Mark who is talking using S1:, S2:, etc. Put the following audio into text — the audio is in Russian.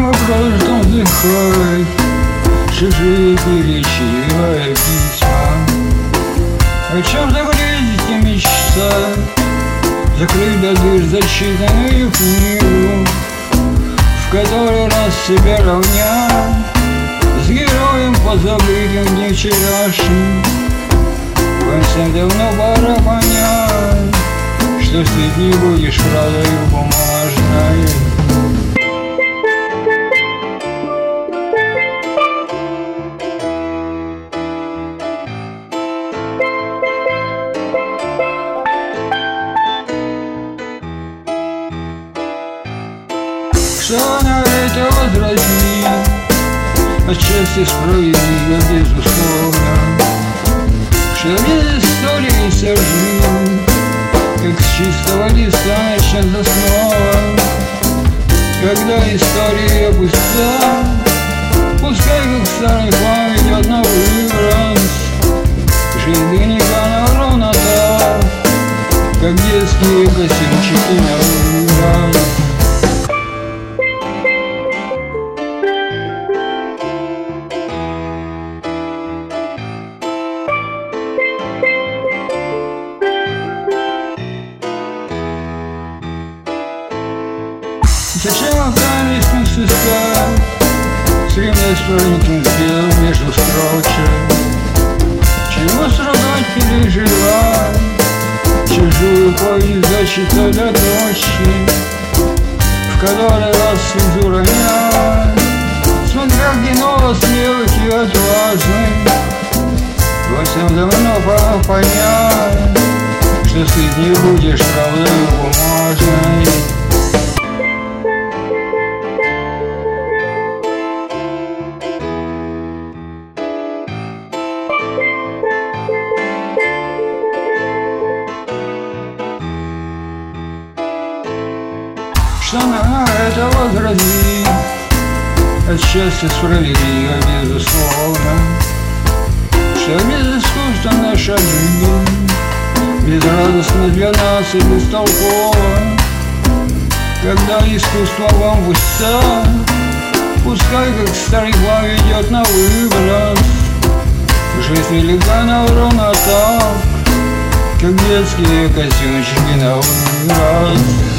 S1: вопрос он вздыхает, чужие перечитывая письма. О чем загрузить и мечтать, закрыть до дыр зачитанную книгу, в который раз себя равнял с героем позабытым дней вчерашним. Вам всем давно пора понять, что ты не будешь правдою бумажной. Что на это возразить? Отчасти справедливо, безусловно, что без истории вся жизнь, как с чистого листа начнется снова. Когда история пуста, пускай как старый хлам идет на выброс. Жизнь никогда ровно так, как детские костюмчики на выброс. Зачем остались на сестах, стремясь проникнуть в между строчек? Чего страдать, переживать, чужую повесть зачитать до точки, в которой раз цензура нет, смотря кино смелых и отважных. Во всем давно пора понять, что ты не будешь правдой бумажной. Что на это возразить? Отчасти справедливо, безусловно, что без искусства наша жизнь безрадостна для нас и бестолкова. Когда искусство вам в уста, пускай как старый глав идет на выброс. Жизнь велика на ровно так, как детские костюмчики на выброс.